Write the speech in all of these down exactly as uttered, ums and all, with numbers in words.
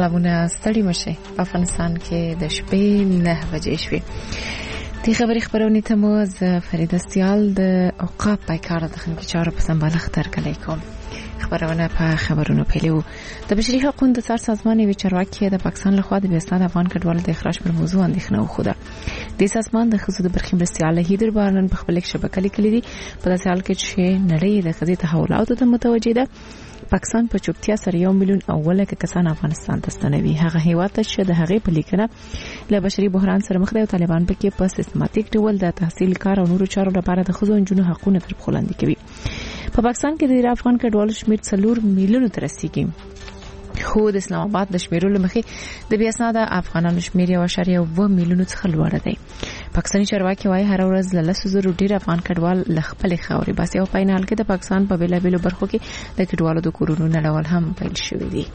سلامونه ستړي مشه. افغانستان کې د شپې نه بجې شوې. د خبري خبرونه ته مو ز فرید استیال د اوقاف پایکار د خنګ چارو په سمبالښت درکلای کوم. خبرونه په خبرونو پیلو. د بشري حقوقو د سر سازمان وی چارواکي د پاکستان لخوا د بیاستان افغان کډوالو د اخراج پر موضوع اندېښنه وخوده. د سازمان د خزو د برخې مرستياله هیدر بارنن په خپل شبکې لیکلي دي په داسې حال کې چې نړۍ د خزي تحولاتو ته متوجه ده. پاکستان په چوپتیا سره یو میلیون اوله کې کسان افغانستان ته ستنوي. هغه هیواد ته چې د هغې په لیکنه له بشري بحران سره مخ دي او طالبان پکې په سیستماتیک ډول د تحصیل کار او نورو چارو لپاره د خزو انجونو حقوقونه تر پخو لاندې کوي. په پاکستان کې د افغان کډوالو شمېر څلور میلیونو ته رسیدي. خو د اسلام آباد د شمیرولو مخې د بیا اسناد افغانانو شمیر یو اشاریه و میلیونو څخه لوړ دی. پاکستاني چارواکي وايي هر ورځ له لس زره ډیر افغان کډوال لخپل خاوري باسي او په نه حال کې د پاکستان په بیلابیلو برخو کې د کډوالو د کورونو نړول هم پیل شوې دي.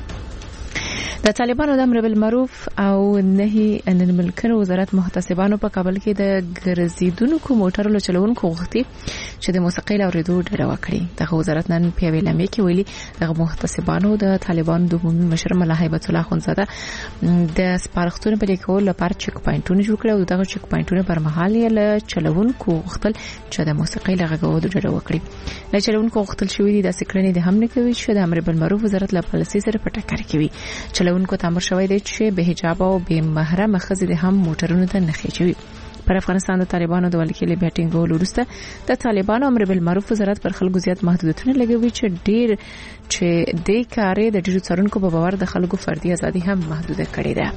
د طالبانو د امر بالمعروف او نهي عن المنکر وزارت محتسبانو په کابل کې د ګرځیدونکو موټرو چلوونکو غوښتي چې د موسیقي لوریدو ډډه وکړي. دغه وزارت نن په ویلامې کې ویلي دغه محتسبانو د طالبانو د عمومي مشر ملا هیبت الله خونزاده د سپارښتنو په لیکولو لپاره چک پاینټونه جوړ کړل او دغه چک پاینټونه پر مهال یې له چلوونکو غوښتل چې د موسیقي لغږولو ډډه وکړي. له چلوونکو غوښتل شوې دي د سکرنې د هم نه کوي چې د امر بالمعروف وزارت له پالیسي سره په ټکر کې وي. چلوونکو تامر شوی دی چې به حجاب او به محرم ښځې د هم موټرونو ته نه خېچوي. پر افغانستان د طالبانو د ولیکلي بیټینګ وروسته د طالبانو امر بالمعروف وزارت پر خلکو زیات محدودیتونه لګوي چې ډیر چې د کارې د ډیرو څارونکو په باور د خلکو فردي ازادي هم محدوده کړې ده.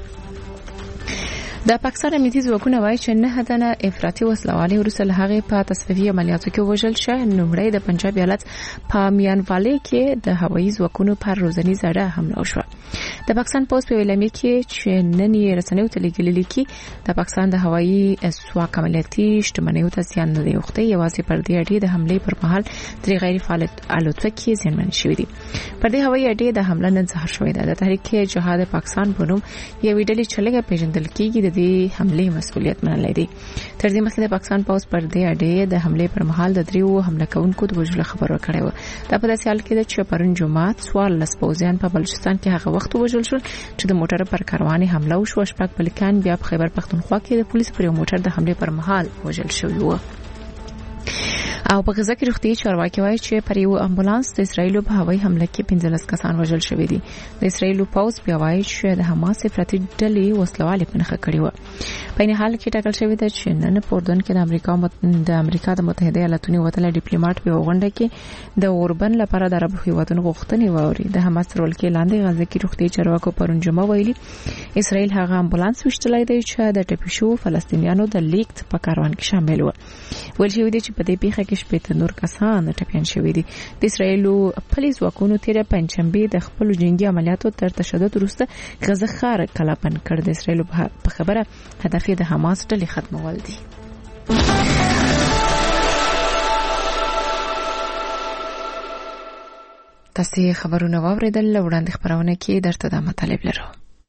د پاکستان امنیتي ځواکونه وایي چې نه هدنه افراطي وسلوالي وروسته له هغې په تصفیه عملیاتو کې وژل شوی. نومړی د پنجاب ایالت په میانوالي کې د هوایي ځواکونو پر روزنی زړه حمله وشوه. د پاکستان پوسټ په ویلامې کې چې نن یې رسنیو ته لیکلي کې د پاکستان د هوایي ځواک عملیاتي شتمنیو ته زیان نه دی وخته یوازې پر دې اډې د حملې پر مهال تر غیر فعال الوتکې زیانمن شوې دي. پر دې هوایي اډې د حمله نه ظاهر شوې ده. د تحریک جهاد پاکستان په نوم یو ډلې چې لږه پیژندل کېږي د دې حملې مسؤلیت منلای دي. تر دې مخکې د پاکستان پولیس پر دې اډې د حملې پر مهال د دریو حمله کوونکو د وژلو خبر ورکړی و. دا په داسې حال کې ده چې پرون جمعه څوار لس پوځیان په بلوچستان کې هغه وخت وژل شول چې د موټر پر کارواني حمله وشوه. شپږ بلکان بیا په خیبر پختونخوا کې د پولیس پر یو موټر د حملې پر مهال وژل شوی و. او په غزه کې روغتي چارواکي وایي چې پر یو امبولانس د اسرایل په هوایي حمله کې پنځلس کسان وژل شوي دي. د اسرایل پوځ بیا وایي چې د حماس افراطي ډلې وسلوالې پنهخه کړې و. په نه حال کې ټاکل شوی دی چې نن په اردن کې د امریکا مت... د امریکا د متحده ایالاتونو وتل ډیپلوماټ په غونډه کې د اوربن لپاره د عرب هیوادونو غوښتنې ووري. د حماس رول کې لاندې غزه کې روغتي چارواکو پرون جمعه ویلي اسرایل هغه امبولانس وشتلای دی چې د ټپیشو فلسطینیانو د لیکت په کاروان کې شامل و. ول شوی دی چې په دې پیښه کې شپږ نور کسان ټپيان شوي دي. د اسرایل پولیس واکونو تیر پنځشنبه د خپل جنگي عملیاتو تر تشدد وروسته غزه ښار کلابند کړ. د اسرایل په خبره هدف د حماس ډلې ختمول دي. تاسو خبرونه واوریدل. وړاندې خبرونه کې درته د مطالب لرو.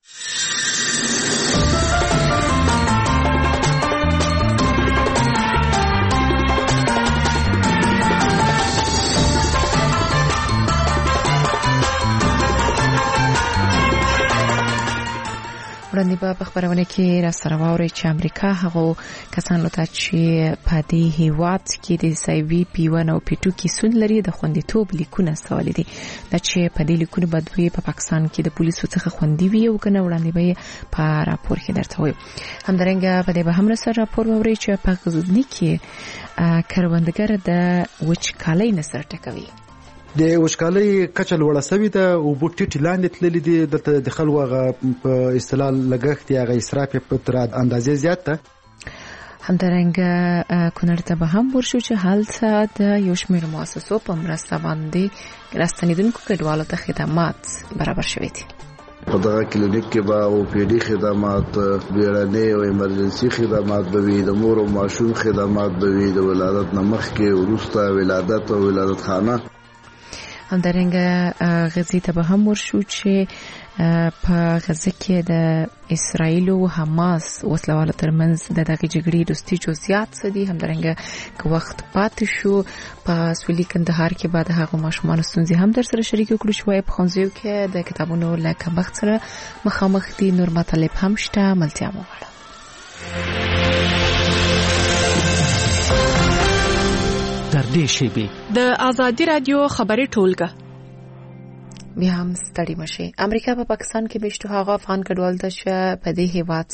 وړاندې په خبرونه کې را سره واوري چې امریکا هغه کسانو ته چې په دې هیواد کې د سایوي پی ون او پی ټو کې سون لري د خوندیتوب لیکونه سوال دي. دا چې په دې لیکونه بدوي په پاکستان کې د پولیسو څخه خوندي وي او کنه وړاندې به په راپور کې درته وي. همدارنګه په دې به هم سره راپور ووري چې په غزنی کې کروندګر د وچکالۍ نسر ټکوي. د وشکالۍ کچه لوړه سوي ده او بوټي لاندې تللي دي. دلته د خلکو په اصطلاح لګښت یا غي اسراف په تر اندازې زیات ده. همدارنګه کونړ ته به هم ورشو چې هلته د یو شمېر مؤسسو په مرسته باندې راستنیدونکو کډوالو ته خدمات برابر شوي دي. په دغه کلینیک کې به او پی ډي خدمات، بیړنۍ او ایمرجنسي خدمات به وي، د مور او ماشوم خدمات به وي، د ولادت نه مخکې وروسته ولادت او ولادت خانه. همدارنګه غزې ته به هم ورشو چې په غزه کې د اسرایل او حماس وسلوالو ترمنځ د دغه جګړې دوستي جزئیات څه دي، همدارنګه که وخت پاتې شو په سویلي کندهار کې بعد هغه ماشومان ستونزې هم در سره شریک کړو شوي په خنځیو کې د کتابونو له کمښت سره مخامخ دي. نور مطالب هم شته، ملتیا مو غواړم. در دې شیبې د آزادي رادیو خبري ټولګه بیا هم ستړي مشي. امریکا په پاکستان کې بشته هغه افغان کډوال د ش په دې هیواد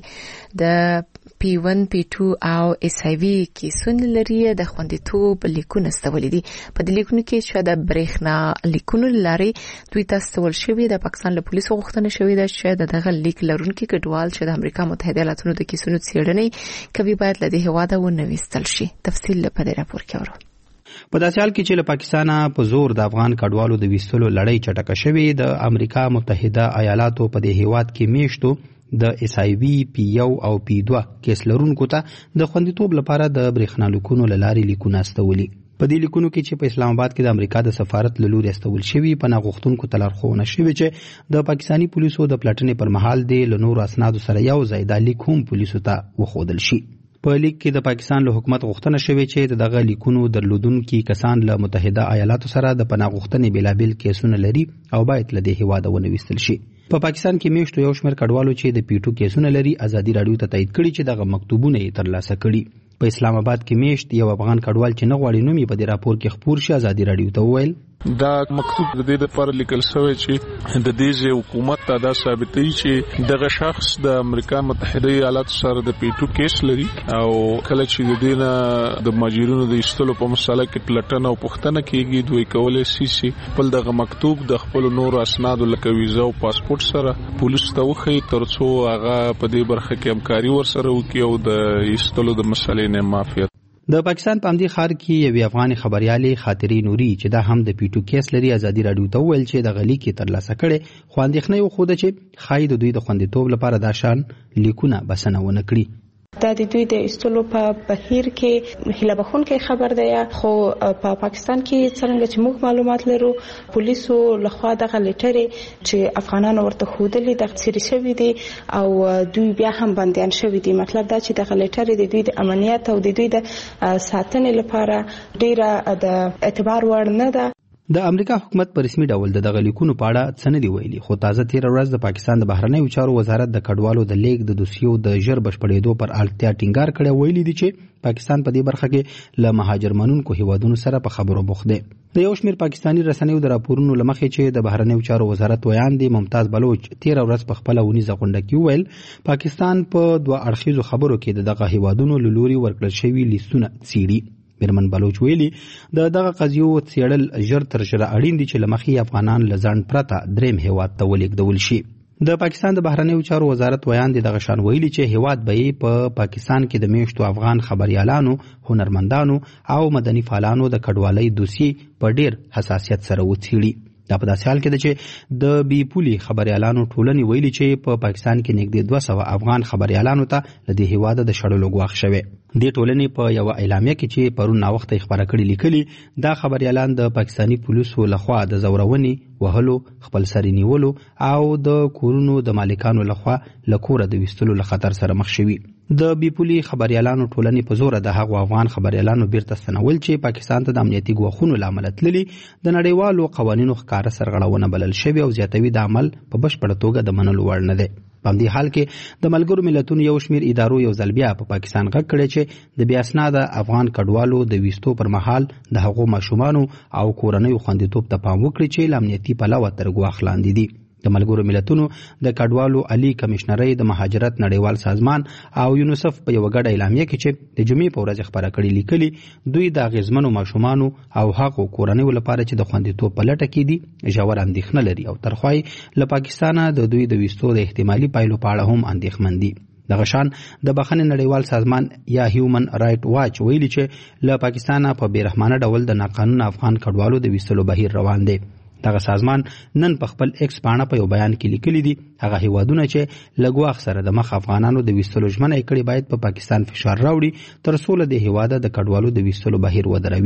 کې د پی ون پی ټو او اس ای وی کې سن لري د خوندیتوب لیکونه استولې دي. په دې لیکونو کې چې د برېښنا لیکونو لري دوی تاسو ول شوی د پاکستان له پولیسو غوښتنه شوې ده چې دغه لیک لرونکي کډوال چې د امریکا متحده ایالاتونو د کیسونو څېړنې کوي باید له دې هیواده ونويستل شي. تفصیل په دې راپور کې اورو. په داسې حال کې چې له پاکستانه په زور د افغان کډوالو د ویستلو لړۍ چټکه شوې، د امریکا متحده ایالاتو په دې هیواد کې میشتو د اس ای وی پی یو او پی دوه کیس لرونکو ته د خوندیتوب لپاره د برېښنا لیکونو له لارې لیکونه استولي. په دې لیکونو کې چې په اسلام آباد کې د امریکا د سفارت له لوري استول شوي، پناه غوښتونکو ته لارښوونه شوې چې د پاکستاني پولیسو د پلټنې پر مهال د له نورو اسنادو سره یو ځای دا لیک هم پولیسو ته وښودل شي. په لیک کې د پاکستان له حکومت غوښتنه شوې چې دغه لیکونو درلودونکي کسان له متحده ایالاتو سره د پناه غوښتنې بېلابېل کیسونه لري او باید له دې هیواده ونویستل شي. په پاکستان کې میشتو یو شمېر کډوالو چې د پیټو کیسونه لري ازادي راډیو ته تایید کړي چې دغه مکتوبونه یې ترلاسه کړي. په اسلام آباد کې میشت یو افغان کډوال چې نه غواړي نوم یې په دې راپور کې خپور شي ازادي راډیو ته وویل دا مکتوب د دې لپاره لیکل شوی چې د دې حکومت ته دا ثابتوي چې دغه شخص د امریکا متحده ایالاتو سره د پیټو کیس لري او کله چې د دې نه د ماجرونو د ایستلو په مسله کې پلټنه او پوښتنه کیږي دوی کولای شي چې خپل دغه مکتوب د خپل نور اسنادو لکه ویزا او پاسپورت سره پولیس ته وښيي ترڅو هغه په دې برخه کې همکاري ورسره وکړي او د ایستلو د مسلې نه معافیت. د پاکستان په همدې ښار کې یوې افغاني خبریالې خاطرې نوري چې دا هم د پیټو کیس لري ازادي راډیو ته وویل چې دغه لیک یې ترلاسه کړی، خو اندېښنه یې وښوده چې ښایي د دوی د خوندیتوب لپاره دا شان لیکونه بسنه ونه کړي. دا د دوی د استولو په بهیر کې هیله بخونکې خبر دی، خو په پاکستان کې څنګه چې موږ معلومات لرو پولیسو لخوا دغه لیټرې چې افغانانو ورته ښودلې دغه څیرې شوي دي او دوی بیا هم بندیان شوي دي. مطلب دا چې دغه لیټرې د دوی د امنیت او د دوی د ساتنې لپاره ډیره د اعتبار وړ نه ده. د امریکا حکومت په رسمي ډول د دغه لیکونو په اړه څه نه دي ویلي، خو تازه تیره ورځ د پاکستان د بهرنیو چارو وزارت د کډوالو د لیږد د دوسیو د ژر بشپړېدو پر اړتیا ټینګار کړی. ویلي دي چې پاکستان په دې برخه کې له مهاجر منونکو هیوادونو سره په خبرو بوخت دی. د یو شمېر پاکستاني رسنیو د راپورونو له مخې چې د بهرنیو چارو وزارت ویاندې ممتاز بلوچ تیره ورځ په خپله ونیزه غونډه کې وویل پاکستان په دوه اړخیزو خبرو کې د دغه هیوادونو له لوري ورکړل شوي لیستونه څیړي. میرمن بلوچ ویلي د دغه قضیو څیړل ژر تر ژره اړین دي چې له مخې افغانان له ځنډ پرته دریم هیواد ته ولېږدول شي. د پاکستان د بهرنیو چارو وزارت ویاندې دغه شان ویلي چې هیواد به یې په پاکستان کې د میشتو افغان خبریالانو، هنرمندانو او مدني فعالانو د کډوالۍ دوسیې په ډیر حساسیت سره وڅیړي. دا په داسې حال کې ده چې د بي پولي خبریالانو ټولنې ویلي چې په پاکستان کې نږدې دوه سوه افغان خبریالانو ته له دې هیواده د شړلو ګواښ شوی. دې ټولنې په یوه اعلامیه کې چې پرون ناوخته یې خپره کړې لیکلي دا خبریالان د پاکستاني پولیسو لخوا د زورونې، وهلو، خپلسري نیولو او د کورونو د مالکانو لخوا له کوره د ویستلو له خطر سره مخ شوي. د بي پولي خبریالانو ټولنې په زوره د هغو افغان خبریالانو بیرته ستنول چې پاکستان ته د امنیتي ګواښونو له امله تللي د نړیوالو قوانینو ښکاره سرغړونه بلل شوې او زیاتوي د عمل په بشپړه توګه د منلو وړ نه دی. په همدې حال کې د ملګرو ملتونو یو شمېر ادارو یو ځل بیا په پاکستان غږ کړی چې د بې اسناده افغان کډوالو د ویستو پر مهال د هغو ماشومانو او کورنیو خوندیتوب ته پام وکړي چې له امنیتي پلوه تر ګواښ لاندې دي. د ملګرو ملتونو د کډوالو عالی کمشنرۍ د مهاجرت نړیوال سازمان او یونیسف په یوه ګډه اعلامیه کې چې د جمعې په ورځ خپره کړې لیکلي دوی د اغېزمنو ماشومانو او هغو کورنیو لپاره چې د خوندیتوب په لټه کې دي ژور اندېښنه لري او ترخوای له پاکستانه د دوی د ویستو د احتمالي پایلو په اړه هم اندېښمن دي. دغه شان د بخښنې نړیوال سازمان یا هیومن رایټ واچ ویلي چې له پاکستانه په بېرحمانه ډول د ناقانونه افغان کډوالو د ویستلو بهیر روان دی. دغه سازمان نن په خپل ایکس پاڼه په یو بیان کې لیکلي دي هغه هیوادونه چې له ګواښ سره د مخ افغانانو د ویستلو ژمنه یې کړې باید په پاکستان فشار راوړي تر څو له دې هیواده د کډوالو د ویستلو بهیر ودروي.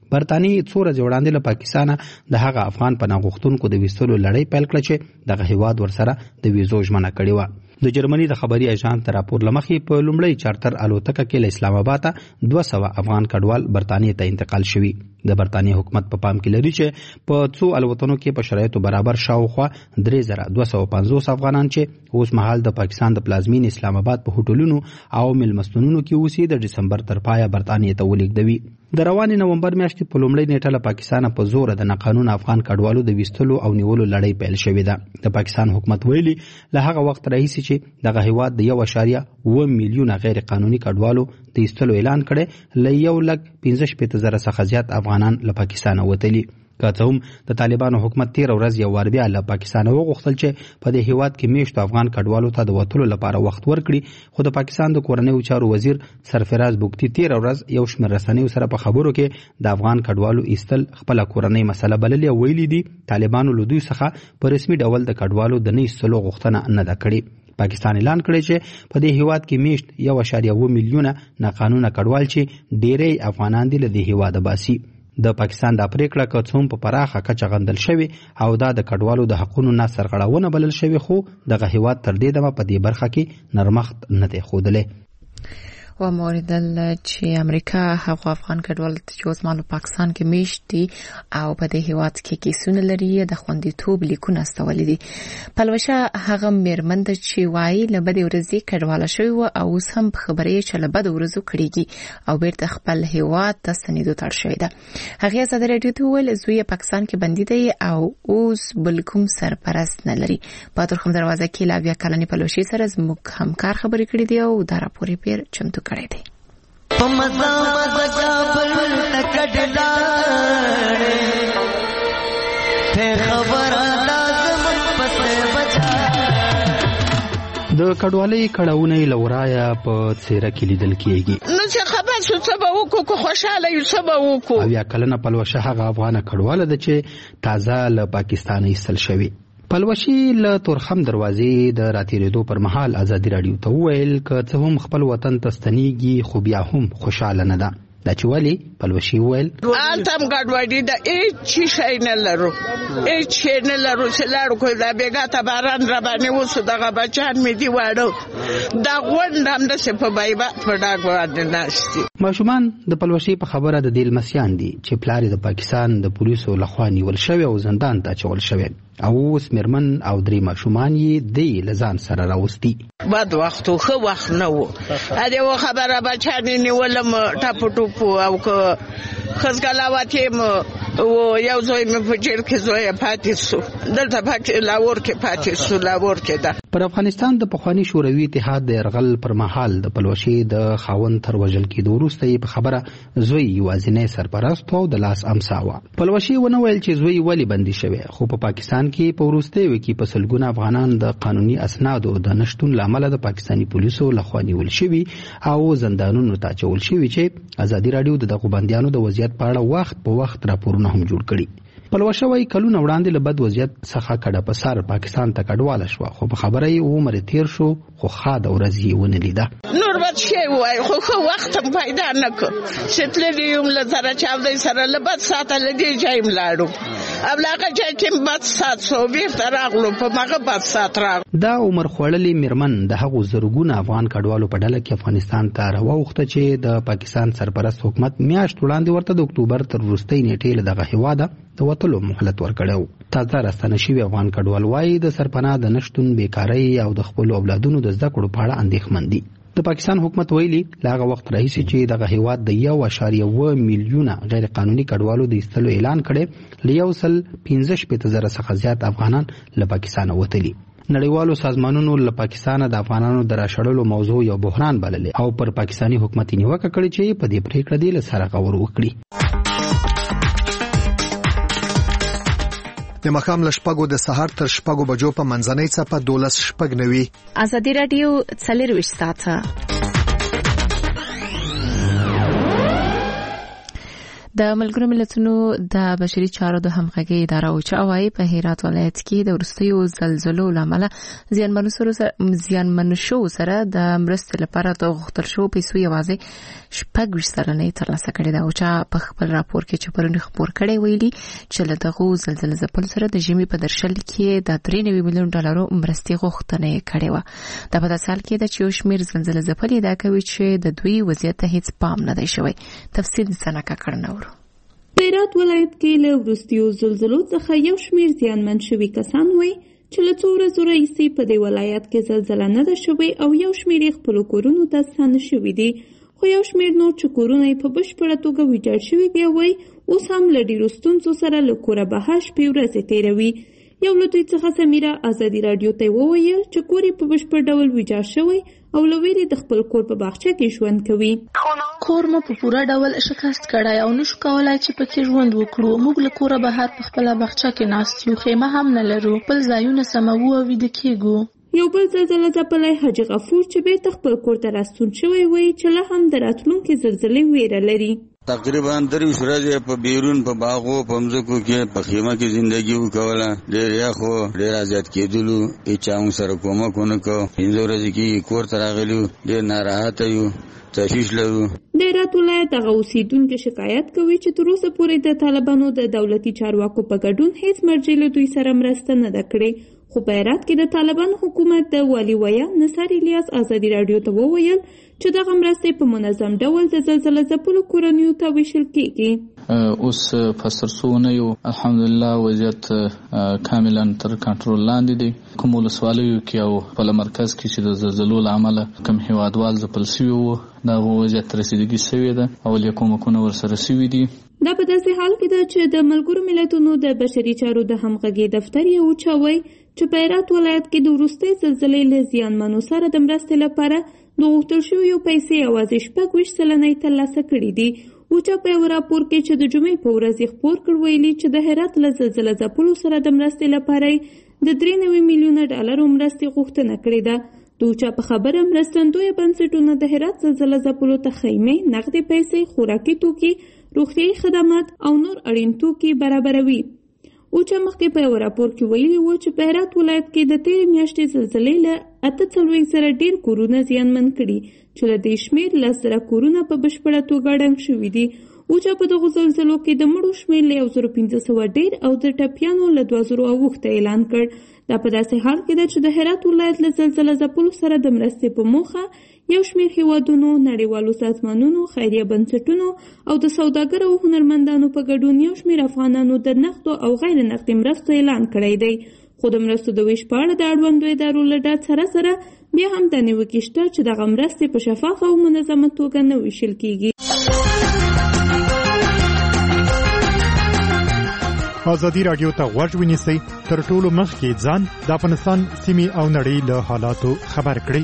برتانیې څو ورځې وړاندې له پاکستانه د هغه افغان پناه غوښتونکو د ویستلو لړۍ پیل کړه چې دغه هیواد ورسره د ویزو ژمنه کړې وه. د جرمني د خبري اژانس د راپور له مخې په لومړی چارتر الوتکه کې له اسلام آباد دوه سوه افغان کډوال برتانیې ته انتقال شوي. د برتانیې حکومت په پام کې لري چې په څو الوتنو کې په شرایطو برابر شاوخوا درې زره دوه سوه پنځوس افغانان چې اوس مهال د پاکستان د پلازمین اسلام آباد په هوټلونو او میلمستونونو کې اوسي د ډسمبر تر پایه برتانیې ته ولیږدوي. د روانې نومبر میاشتې په لومړۍ نیټه له پاکستانه په زوره د ناقانونه افغان کډوالو د ویستلو او نیولو لړۍ پیل شوې ده. د پاکستان حکومت ویلي له هغه وخت راهیسې چې دغه هیواد د یو اشاریه اوه میلیونه غیر قانوني کډوالو د ایستلو اعلان کړی له یو لک پنځه شپېته زره څخه زیات افغانان له پاکستانه وتلي. که څه هم د طالبانو حکومت تېره ورځ یو وار بیا له پاکستانه وغوښتل چې په دې هیواد کې میشتو افغان کډوالو ته د وتلو لپاره وخت ورکړي، خو د پاکستان د کورنیو چارو وزیر سرفراز بوګتي تېره ورځ یو شمېر رسنیو سره په خبرو کې د افغان کډوالو ایستل خپله کورنۍ مسله بللې او ویلي دي طالبانو له دوی څخه په رسمي ډول د کډوالو د نه ایستلو غوښتنه نه ده کړې. پاکستان اعلان کړی چې په دې هیواد کې میشت یو اشاریه اوه میلیونه ناقانونه کډوال چې ډیری افغانان دي له دې هیواده باسي. د پاکستان دا پریکړه که څه هم په پراخه کچه غندل شوې او دا د کډوالو د حقونو نه سرغړونه بلل شوې، خو دغه هیواد تر دې دمه په دې برخه کې نرمښت نه دی ښودلی. و موریدل چې امریکا هغه افغان کډوال چې اوس مهال پاکستان کې میشت دي او په دې هیواد کې کیسونه لري د خوندیتوب لیکونه استولي دي. پلوشه هغه میرمن ده چې وایي له بدې ورځې کډواله شوې وه او اوس هم په خبرې چې له بدو ورځو کړېږي او بیرته خپل هیواد ته ستنېدو ته اړ شوې ده. هغې ازادي راډیو ته وویل زوی یې پاکستان کې بندي دی او اوس بل کوم سرپرست نه لري. په ترخم دروازه کې له اویا کلنې پلوشې سره زموږ همکار خبرې کړې دي او دا راپور یې پیر چمتو کړی دی. مزا مزا جابل تکډلاړې ته خبر لازم پس بچا د کډوالۍ کړهونه لورایا په څیره کې لیدل کیږي. نو چې خبر شو څه به وکړو کو خوشاله یو څه به وکړو. او یا کلنه پلوشه هغه افغان کډواله ده چې تازه له پاکستان ایستل شوی. پلوشي له تورخم دروازې د راتېرېدو پر مهال ازادي راډیو ته وویل که څه هم خپل وطن ته ستنېږي خو بیا هم خوشحاله نه ده. دا چې ولې پلوشي وویل هلته هم ګډوډي ده، هېڅ شی نه لرو، هېڅ شی نه لرو چې لاړو کړو. دا بېګا ته باران راباندې وسو، دغه بچیان مې دي واړه، دا غونډ همداسې په بایبات په ډاګ باندې ناست دي. ماشومان د پلوشي په خبره د دې لمسیان دي چې پلار یې د پاکستان د پولیسو لخوا نیول شوی او زندان ته اچول شوی او اوس میرمن او درې ماشومان یې دی له ځان سره راوستي. بد وخت و ښه وخت نه و. ا دې و خبره بچیان یې نیولم ټاپو ټوپو او که خزګلاوات یې و یو زوی مې په جیل کې زوی پاتې سو، دلته پاتې لاور کې پاتې سو، لاور کې ده. پر افغانستان د پخواني شوروي اتحاد د یرغل پر مهال د پلوشي د خاوند تر وژل کېدو وروسته یې په خبره زوی یوازینی سرپرست او د لاس امسا وه. پلوشي ونه ویل چې زوی ولې بندي شوی، خو په پاکستان کې په وروستیو کې په سلګونه افغانان د قانوني اسنادو د نشتون له امله د پاکستاني پولیسو لخوا نیول شوي او زندانونو ته اچول شوي چې ازادي راډیو د دغو بندیانو د وضعیت په اړه وخت په وخت راپورونه هم جوړ کړي. پلوشه وایي کلونه وړاندې له بد وضعیت څخه کډه په سر پاکستان ته کډواله شوه، خو په خبره یې عمر تیر شو خو ښاده ورځ یې ونه لیده. نور بد شی وایي خو ښه وخت هم پیدا نه کړ چې تللي یم له زره چاودۍ سره له بد ساعته له دې ځای م لاړو او له هغه ځای کې م بد ساعت سو بېرته راغلو په مغه بد ساعت راغلو. دا عمر خوړلې میرمن د هغو زرګونه افغان کډوالو په ډله کې افغانستان ته راواوښته چې د پاکستان سرپرست حکومت میاشت وړاندې ورته د اکتوبر تر وروستۍ نیټې له دغه هیواده د وتلو مهلت ورکړی و. تازه راستنه شوي افغان کډوال وایي د سرپناه د نشتون بیکارۍ او د خپلو اولادونو د زده کړو په اړه اندېښمن دي. د پاکستان حکومت ویلي له هغه وخت راهیسې چې دغه هیواد د یو اشاریه اوه میلیونه غیر قانوني کډوالو د ایستلو اعلان کړی، له یو سل پنځه شپېته زره څخه زیات افغانان له پاکستانه وتلي. نړیوالو سازمانونو له پاکستانه د افغانانو د راشړلو موضوع یو بحران بللې او پر پاکستاني حکومت نیوکه کړې چې په دې پریکړه دې له سره غور وکړي. د مخام له شپږو د سهار تر شپږو بجو په منځنۍ څپه دولس شپږ نوي. ازادي راډیو څلرویشت ساعته د ملګرو ملتونو د بشري چارو د همغږي اداره او چاوي په هرات ولایت کې د ورستیو زلزلو لامل زیانمنو سره زیانمن شو سره د مرستې لپاره د غوښتل شو پیسو یوازې شپږ سلنه ترلاسه کړې ده او چا په خپل راپور کې چې پرونی خبر کړي ویلي چې له دغه زلزلې ځپل سره د ژمي په درشل کې د درې نوي میلیون ډالرو مرستې غوښتنه کړې و. د په سال کې د یو شمېر زلزلې ځپلې دا کوي چې د دوی وضعیت ته هیڅ پام نه دی شوی. تفصیل سنکه کړنور. هرات ولایت کې له وروستیو زلزلو څخه یو شمېر زیانمن شوي کسان وایي چې له څو ورځو راهیسې په دې ولایت کې زلزله نه ده شوې او یو شمېر یې خپلو کورونو ته ستانه شوي دي، خو یو شمېر نور چې کورونه یې په بشپړه توګه ویجاړ شوي بیا وایي اوس هم له ډېرو ستونزو سره له کوره بهر شپې ورځې تېروي. یو له دوی څخه سمیره ازادي راډیو ته وویل چې کور یې په بشپړ ډول ویجاړ شوی او له ویرې د خپل کور په باغچه کې ژوند کوي. کور مو په پوره ډول شکست کړی او نشو کولای چې پکې ژوند وکړو. موږ له کوره بهر په خپله باغچه کې ناست یو، خیمه هم نه لرو، خپل ځایونه سموو او ویده کېږو. یو بل زلزله ځپلی حاجي غفور چې بیرته خپل کور ته راستون شوی وایي چې لا هم د راتلونکي زلزلې ویره لري. تقریبا درویشت ورځې په بیرون په باغو په مځکو کې په خیمه کې زندگی وکوله. ډېر یخ و، ډېر ازاد کېدلو، هېچا موږ سره کومک ونه کړ. پنځه ورځې کې کور ته راغلي یو، ډېر ناراحته یو، تشویش لرو. د هرات ولایت هغه اوسېدونکي شکایت کوي چې تر اوسه پورې د طالبانو د دولتي چارواکو په ګډون هېڅ مرجع له دوی سره مرسته نه ده کړې. خو په هرات کې د طالبانو حکومت د والي ویان نصار الیاس ازادي راډیو ته وویل چې دغه مرستې په منظم ډول د زلزله ځپلو کورنیو ته ویشل کېږي. اوس په سرسونه یو الحمدلله وضعیت کاملا تر کنټرول لاندې دی. کوم ولسوالیو کې او په مرکز کې چې د زلزلو له امله کوم هیوادوال ځپل شوي وو دغه وضعیت ته رسیدګي شوې ده او له کومکونه ورسره شوي دي. دا په داسې حال کې ده چې د ملګرو ملتونو د بشري چارو د همغږي دفتر یې وچوي چې په هرات ولایت کې د وروستۍ زلزلې له زیانمنو سره د مرستې لپاره د غوښتل شویو پیسې یوازې شپږ ویشت سلنه یې ترلاسه کړي دي. اوچا په یو راپور کې چې د جمعې په ورځ یې خپور کړ ویلي چې د هرات له زلزله ځپلو سره د مرستې لپاره د درې نوي میلیونه ډالرو مرستې غوښتنه کړې ده. د اوچا په خبره مرستندویه بنسټونه د هرات زلزله ځپلو ته خیمې، نغدي پیسې، خوراکي توکي، روغتیایي خدمات او نور اړین توکي برابروي. اوچا مخکې په یو راپور کې ویلي و چې په هرات ولایت کې د تېرې میاشتې زلزلې له اته څلوېښت زره ډېر کورونه زیانمن کړي چې له دې شمېر لس زره کورونه په بشپړه توګه ړنګ شوي دي. اوچا په دغو زلزلو کې د مړو شمېر له یو زرو پنځه سوه ډېر او د ټپیانو له دوه زرو اوښته اعلان کړ. دا په داسې حال کې ده چې د هرات ولایت له زلزله ځپلو سره د مرستې په موخه یو شمېر هیوادونو، نړیوالو سازمانونو، خیریه بنسټونو او د سوداګرو او هنرمندانو په ګډون یو شمېر افغانانو د نقدو او غیر نقدي مرستو اعلان کړی دی. خو د مرستو د ویش په اړه د اړوندو ادارو له ډاډ سره سره بیا هم دا نیوکې شته چې دغه مرستې په شفافه او منظمه توګه نه ویشل کېږي. ازادي راډیو ته غوږ ونیسئ، تر ټولو مخکې ځان د افغانستان سیمې او نړۍ له حالاتو خبر کړئ.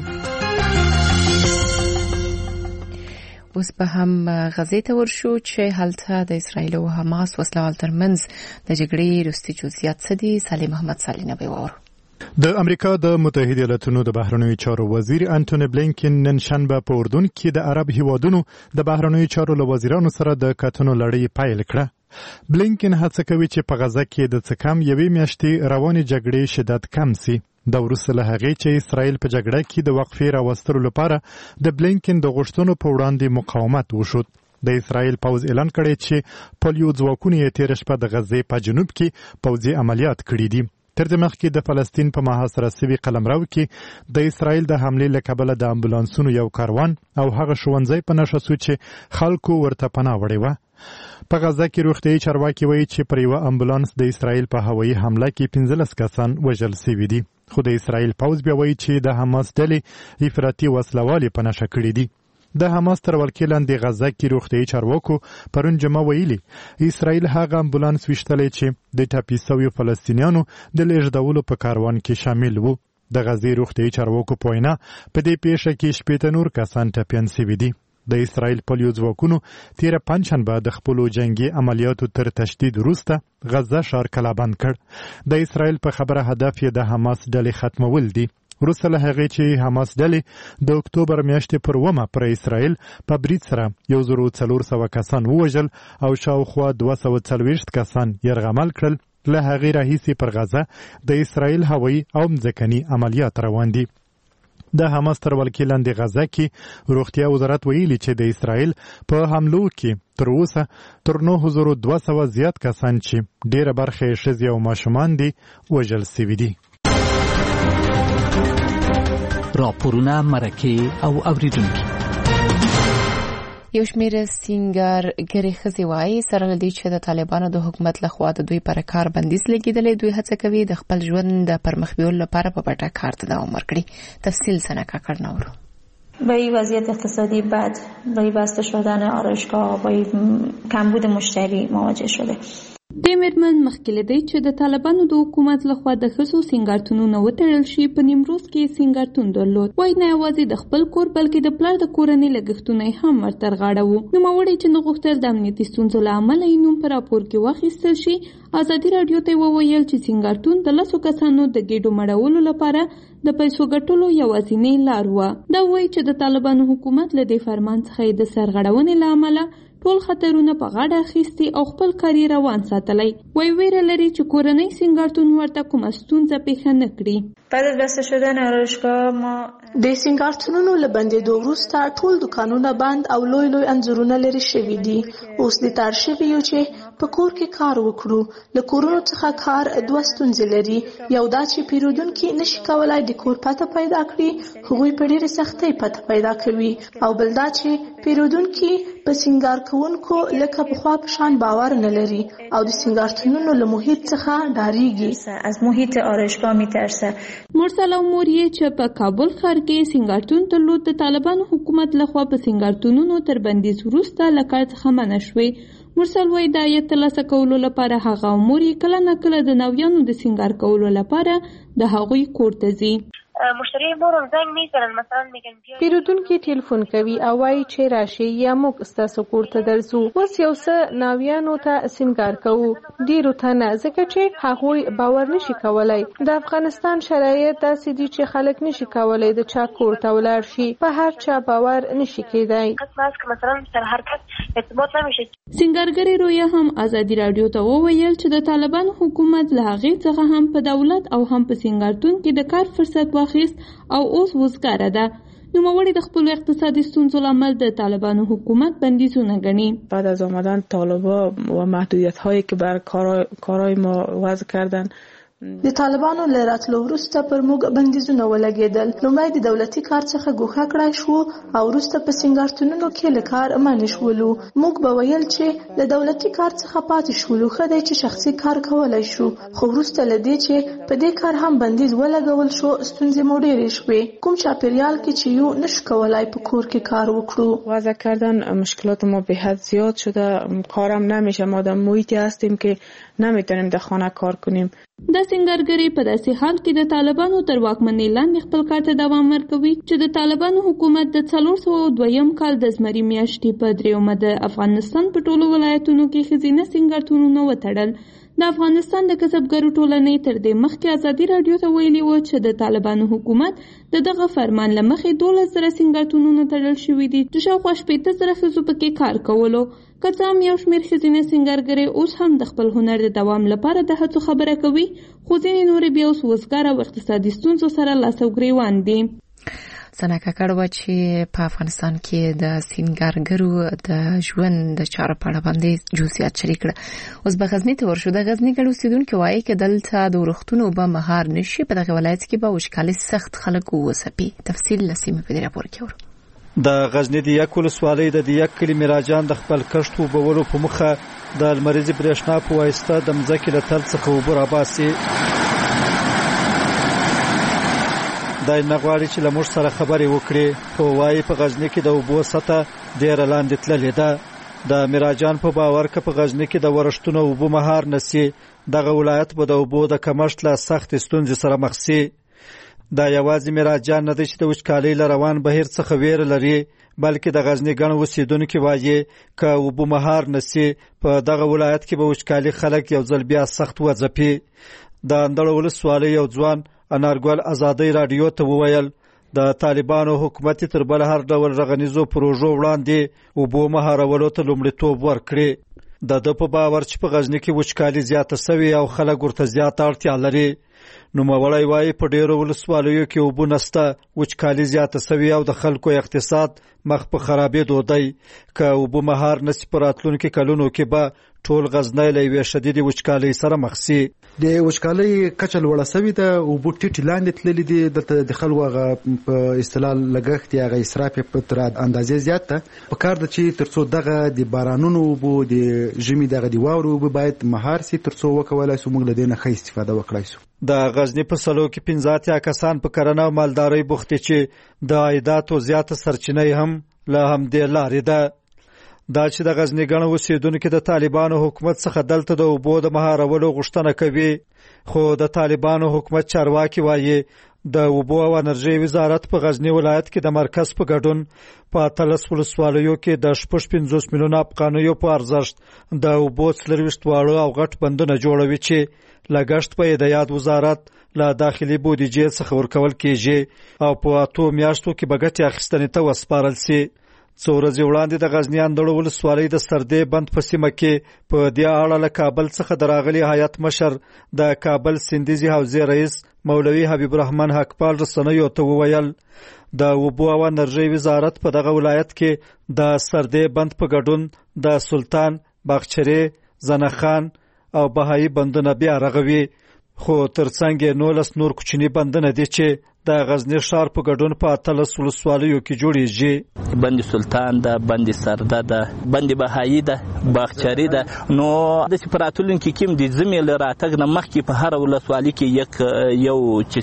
اوس به هم غزې ته ورشو چې هلته د اسرائیل او حماس وسلوال ترمنځ د جګړې وروستي جزئیات څه دي. سالم محمد سالم نبی وورو. د امریکا د متحده ایالاتونو د بهرنیو چارو وزیر انټونی بلینکن نن شنبه په اردن کې د عرب هیوادونو د بهرنیو چارو له وزیرانو سره د کتنو لړۍ پیل کړه. بلینکن هڅه کوي چې په غزه کې د څه کم یوې میاشتې روانې جګړې شدت کم سي. دا وروسته له هغې چې اسرائیل په جګړه کې د وقفې راوستلو لپاره د بلینکن د غوښتنو په وړاندې مقاومت وشود. د اسرائیل پوځ اعلان کړی چې پولیو ځواکونه یې تېره شپه د غزې په جنوب کې پوځي عملیات کړي دي. تر دې مخکې د فلسطین په محاصره سوي قلمرو کې د اسرائیل د حملې له کبله د امبولانسونو یو کاروان او هغه ښوونځی په نښه سو چې خلکو ورته پناه وړې وه. په غزه کې روغتیایي چارواکي وایي چې پر یوه امبولانس د اسرائیل په هوایي حمله کې پنځلس کسان وژل سوي دي. خو د اسرائیل پوځ بیا وایي چې د حماس ډلې افراطي وسلوالې په نښه کړي دي. د حماس تر ولکې لاندې غزه کې روغتیایي چارواکو پرون جمعه ویلي اسرائیل هغه امبولانس ویشتلی چې د ټپي سویو فلسطینیانو د لیږدولو په کاروان کې شامل وو. د غزې روغتیایي چارواکو په وینا په دې پیښه کې شپېته نور کسان ټپیان سوي دي. د اسرائیل پولیو ځواکونو تیره پنجشنبه د خپلو جنگي عملیاتو تر تشدید وروسته غزه ښار کلابند کړ. د اسرائیل په خبره هدف یې د حماس ډلې ختمول دي. وروسته له هغې چې حماس ډلې د اکتوبر میاشتې پر اوومه پر اسرائیل په برید سره یو زرو څلور سوه کسان ووژل او شاوخوا دوه سوه څلوېښت کسان یرغمل کړل. له هغې راهیسې پر غزه د اسرائیل هوایي او مځکني عملیات روان دي. د حماس تر ولکې لاندې غزه کې روغتیا وزارت ویلي چې د اسرائیل په حملو کې تر اوسه تر نهه زره دوه سوه زیات کسان چې ډیره برخه یې ښځې او ماشومان دي وژل سوي دي. راپورونه، مرکې او اوریدونکي. یو شمېر سینګارګرې ښځې وایي سره له دې چې د طالبانو د حکومت لخوا د دوی پر کار بندیز لګېدلی، دوی هڅه کوي د خپل ژوند د پرمخ بیولو لپاره په پټه کار ته دوام ورکړي. تفصیل سنا کاکړ. با این وضعیت اقتصادی بد، با این بسته شدن آرایشگاه، با این کمبود مشتری مواجه شده. د میرمن مخکې له دې چې د طالبانو د حکومت لخوا د ښځو سینګارتونونه وتړل شي، په نیمروز کې سینګارتون درلود. وایي نه یوازې د خپل کور بلکې د پلار د کورنۍ لګښتونه یې هم ورته رغاړه وو. نوموړی چې نه غوښتل د امنیتي ستونزو له امله یې نوم په راپور کې واخیستل شي، ازادي راډیو ته وویل چې سینګارتون د لسو کسانو د ګېډو مړولو لپاره د پیسو ګټلو یوازینۍ لار وه. دا وایي چې د طالبانو حکومت له دې فرمان څخه یې د سرغړونې له امله ټول خطرونه په غاړه اخیستي او خپل کار یې روان ساتلی. وایي ویره لري چې کورنۍ سینګارتون ورته کومه ستونزه پیښه نه کړي. بعد از بسته شدن آرایشگاه ما د سینګارتونونو له بندېدو وروسته ټول دوکانونه بند او لوی لوی انځورونه لرې شوي دي. اوس د تار شوي یو چې په کور کې کار وکړو. له کورونو څخه کار دوه ستونزې لري. یو دا چې پیرودونکي نشي کولای د کور پته پیدا کړي، هغوی په ډېرې سختۍ پته پیدا کوي. او بل دا چې پیرودونکي په سینګار کوونکو لکه پخوا په شان باور نه لري او د سینګارتونونو له محیط څخه ډاریږي. از محیط آرایشگاه میترسه. مرسل اموریه چې په کابل ښار کې سینګارتون درلود، د طالبانو حکومت لخوا په سینګارتونونو تر بندیز وروسته له کار څخه منع شوې. مرسل وایي د عاید ترلاسه کولو لپاره هغه امور یې کله نه کله د نویانو د سینګار کولو لپاره د هغوی کور ته ځي. مشتری مورم زنگ میزنن، مثلا میگن بیا. پیرودونکي ټلیفون کوي او وایي چې راشي یا موږ ستاسو کور ته درځو. اوس یو څه ناویانو ته سینګار کوو، ډیرو ته نه، ځکه چې هغوی باور نشي کولای. د افغانستان شرایط داسې دي چې خلک نشي کولای د چا کور ته ولاړ شي، په هر چا باور نشي کېدای. مثلا سر هر کس ارتباط نمیشه. سینګارګرې رویا هم ازادي راډیو ته وویل چې د طالبانو حکومت له هغې څخه هم په دولت او هم په سینګارتون کې د کار فرصت واخیست او اوس وزګاره ده. نوموړی د خپلو اقتصادي ستونزو لامل د طالبانو حکومت بندیزونه ګڼي. بعد از آمدن طالبا و محدودیت هایی که بر کارهای ما وضع کردن، د طالبانو له راتلو وروسته پر موږ بندیزونه ولګېدل. لومړی د دولتي کار څخه ګوښه کړای شو او وروسته په سینګارتونونو کې له کار منع شولو. موږ به ویل چې له دولتي کار څخه پاتې شولو، ښه دی چې شخصي کار کولی شو. خو وروسته له دې چې په دې کار هم بندیز ولګول شو، ستونزې مو ډېرې شوې. کوم چاپیریال کې چې یو نشو کولای په کور کې کار وکړو. وضع کردن مشکلات ما به حد زیاد شده، کارم نمیشه. ما در محیطی هستیم که نمیتونیم در خانه کار کنیم. دا سینګارګرې په داسې حال کې د طالبانو تر واکمنۍ لاندې خپل کار ته دوام ورکوي چې د طالبانو حکومت د څلور سوه دویم کال د زمري میاشتې په دریمه د افغانستان په ټولو ولایتونو کې ښځینه سینګارتونونه وتړل. د افغانستان د کسبګرو ټولنې تر دې مخکې ازادي راډیو ته ویلي و چې د طالبانو حکومت د دغه فرمان له مخې دولس زره سینګارتونونه تړل شوي دي چې شاوخوا شپېته زره ښځو پکې کار کولو. که څه هم یو شمېر ښځینه سینګارګرې اوس هم د خپل هنر د دوام لپاره د هڅو خبره کوي، خو ځینې نورې بیا اوس وزګاره او اقتصادي ستونزو سره لاس او ګریوان دي. سنا کاکړ وه چې په افغانستان کې د سینګارګرو د ژوند د چارو په اړه باندې جزئیات شریک کړه. اوس به غزني ته ورشو. د غزني ګډ اوسېدونکي وایي که دلته د ورښتونو اوبه مهار نشي، په دغه ولایت کې به وچکالي سخت خلک ووځپي. تفصیل له سیمې په دې راپور کې اورو. د غزني د یک ولسوالۍ د یک کلي میراجان د خپل کښت اوبولو په مخه د لمریزې برېښنا په واسطه د مځکې له تل څخه اوبه راباسي. دا نه غواړي چې له موږ سره خبرې وکړي، خو وایي په غزني کې د اوبو سطح ډېره لاندې تللې ده. د میراجان په باور که په غزني کې د ورښتونو اوبه مهار نشي، دغه ولایت به د اوبو د کمښت له سختې ستونزې سره مخ شي. دا یوازې میراجان نه دی چې د وچکالۍ له روان بهیر څخه ویره لري، بلکې د غزني ګڼ اوسېدونکي وایي که اوبه مهار نشي، په دغه ولایت کې به وچکالي خلک یو ځل بیا سخت وځپي. د اندړ ولسوالۍ یو ځوان انارګل ازادي رادیو ته وویل د طالبانو حکومت تر بل هر ډول رغنیزو پروژو وړاندې اوبو مهارولو ته لومړیتوب ورکړي د د په باور چې په غزنی کې وچکالي زیاته سوي او خلک ورته زیاته اړتیا لري نو مولای وای په ډیرو ولسوالیو کې اوبو نسته وچکالي زیاته سوي او د خلکو اقتصاد مخ په خرابېدو دی که اوبو مهار نسی په راتلونکو کلونو کې به ټول غزنی له یوې شدیدې وچکالۍ سره مخ شي د وچکالۍ کچه لوړه سوي ده اوبو ټیټې لاندې تللي دي دلته د خلکو هغه په اصطلاح لګښت یا هغه اسراف په تر اندازې زیات ده په کار ده چې تر څو دغه د بارانونو اوبو د ژمي دغه د واورو اوبو باید مهار سي تر څو وکولای سو موږ له دې نه ښه استفاده وکړای سو د غزنی په سلو کې پنځه اتیا کسان په کرنه او مالدارۍ بوخت چې د عایداتو زیاته سرچینه هم له همدې لارې ده دا چې د غزنی ګڼ اوسیدونکو د طالبانو حکومت څخه دلته د اوبو د مهارولو غوښتنه کوي خو د طالبانو حکومت چارواکي وایي د اوبو او انرژي وزارت په غزنی ولایت کې د مرکز په ګډون په اتلس ولسوالیو کې د شپږ پنځوس میلیونه افغانیو په ارزښت د اوبو څلرویشت واړه او غټ بندونه جوړوي چې لګښت په د یاد وزارت له داخلي بودیجې څخه ورکول کیږي او په اتو میاشتو کې به ګټې اخیستنې ته وسپارل سي څو ورځې وړاندې د غزنی اندړو ولسوالۍ د سردې بند په سیمه کې په دې اړه له کابل څخه د راغلي هیات مشر د کابل سندیزي حوزې رئیس مولوي حبیب الرحمن حقپال رسنیو ته وویل د اوبو او انرژي وزارت په دغه ولایت کې د سردې بند په ګډون د سلطان باغچری زنخان او بهایی بندونه بیا رغوي خو ترڅنګ نولس نور کوچني بندونه دي چې د غزنی ښار په ګډون په اتلس ولسوالیو کې جوړیږي بند سلطان ده بند سرده ده بند بهایی ده باغچری ده نو د سپراتولن کې کیم د زميل راتګ نه مخکې په هر ولسوالۍ کې یک یو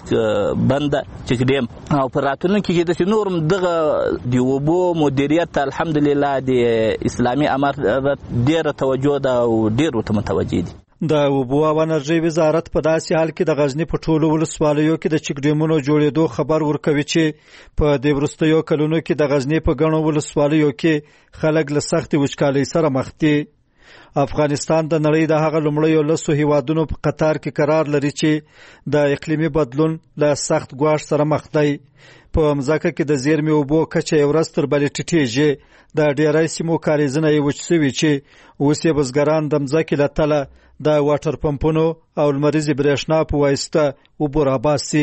چې بند چې دیم او په راتولن کې د نورم دغه د وبو مدیریت الحمدلله د اسلامي امارت ډیره توجه ده او ډیره متوجه دي د اوبو او انرژي وزارت په داسې حال کې د غزنی په ټولو ولسوالیو کې د چک ډیمونو جوړېدو خبر ورکوي چې په دې وروستیو کلونو کې د غزنی په ګڼو ولسوالیو کې خلک له سختې وچکالۍ سره مخ دي افغانستان د نړۍ د هغه لومړیو لسو هیوادونو په قطار کې قرار لري چې د اقلیمي بدلون له سخت ګواښ سره مخ دی په مځکه کې د زیرمې اوبو کچه یو ورځ تر بلې ټیټېږي د ډېری سیمو کاریزونه یې وچ سوي چې اوس یې بزګران د مځکې له تله د واټر پمپونو او لمریزې برېښنا په واسطه اوبه راباسي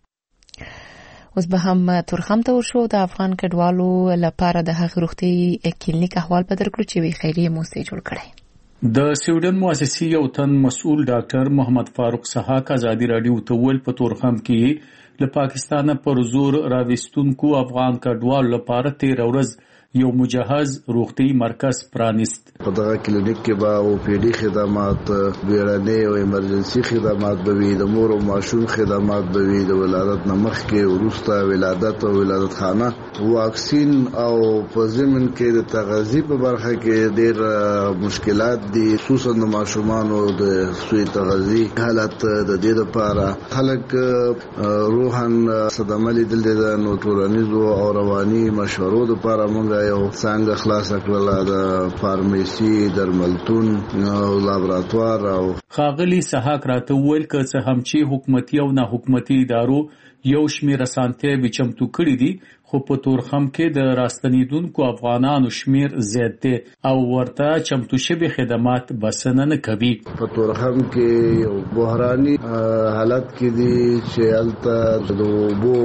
اوس به هم تورخم ته ورشو د افغان کډوالو لپاره د هغې روغتي کلینیک احوال به درکړو چې وی خیریه موسسې جوړ کړی د سویډن مؤسسې یو تن مسؤل ډاکټر محمد فاروق سحاق ازادي رادیو ته ویل په تورخم کې له پاکستانه پر زور راوستونکو افغان کډوالو لپاره تیر ورځ یو مجهز روغتي مرکز پرانیست په دغه کلینیک کې به او پی ډي خدمات بیړنۍ او ایمرجنسي خدمات به وي د مور او ماشوم خدمات به وي د ولادت نه مخکې وروسته ولادت او ولادت خانه واکسین او په ضمن کې د تغذیه په برخه کې ډېر مشکلات دي خصوصا د ماشومانو د سوی تغذیه حالت د دې لپاره خلک روحن صدمه لیدل دي نو ټولنیزو او رواني مشورو لپاره موږ یو څنګه خلاص کړل د فارمیسي درملتون او لابراتوار او خاغلی سحاق راته ویل ک څه هم چې حکومتي او نه حکومتي ادارو یو شمیر اسانتیا بچمتو کړی دي خو په تورخم کې د راستنیدونکو افغانانو شمیر زیات دی او ورته چمتو شوی خدمات بسنه نه کوي په تورخم کې یو بحراني حالت کې دي چې الته د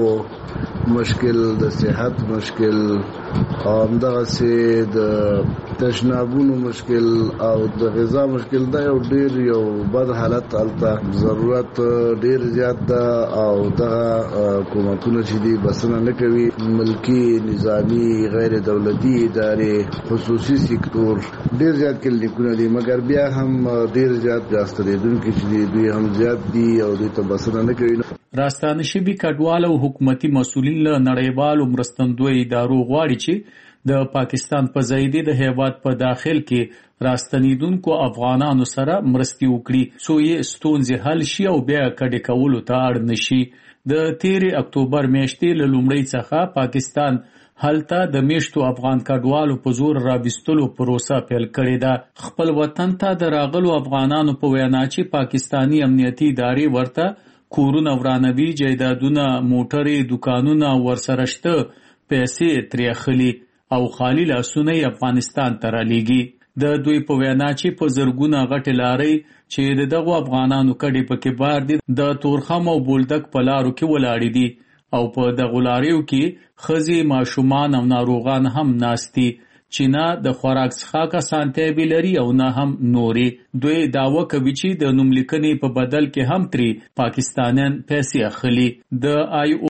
وبو مشکل د صحت مشکل او همدغه سي د تشنابونو مشکل او د غذا مشکل دا یو ډیر یو بد حالت الته ضرورت ډیر زیات ده او دغه حکومتونه چې دي بسنه نه کوي ملکی نظامی غیر دولتي ادارې خصوصي سکتور ډیر زیات کلینیکونه دي مګر بیا هم ډیر زیات راستنیدونکو چې دي دوی هم زیات دي او دوی ته بسنه نه کوي راستانه شوي کډوال او حکومتي مسؤلین له نړیوالو مرستندوی ادارو غواړي چې د پاکستان په ځایدې د هیواد په داخل کې راستنیدونکو افغانانو سره مرستې وکړي څو یې ستونزې حل شي او بیا کډې کولو ته اړ نشي د تیرې اکتوبر میاشتې له لومړۍ څخه پاکستان هلته د میشتو افغان کډوالو په زور راوستلو پروسه پیل کړې ده خپل وطن ته د راغلو افغانانو په وینا چې پاکستانی امنیتي ادارې ورته کورونه ورانوي، جایدادونه، موټرې، دکانونه ورسره شته پیسې ترې اخلي او خالي لاسونه یې افغانستان ته رالیږي. د دوی په وینا چې په زرګونه غټې لارۍ چې د دغو افغانانو کډې پکې بار دي د تورخم او بولدک په لارو کې ولاړې دي او په دغو لاریو کې ښځې، ماشومان او ناروغان هم ناست دي چې نه د خوراک څښاک اسانتیاوې لري او نه هم نورې. دوی دعوه کوي چې د نوملیکنې په بدل کې هم ترې پاکستانیان پیسې اخلي. د آی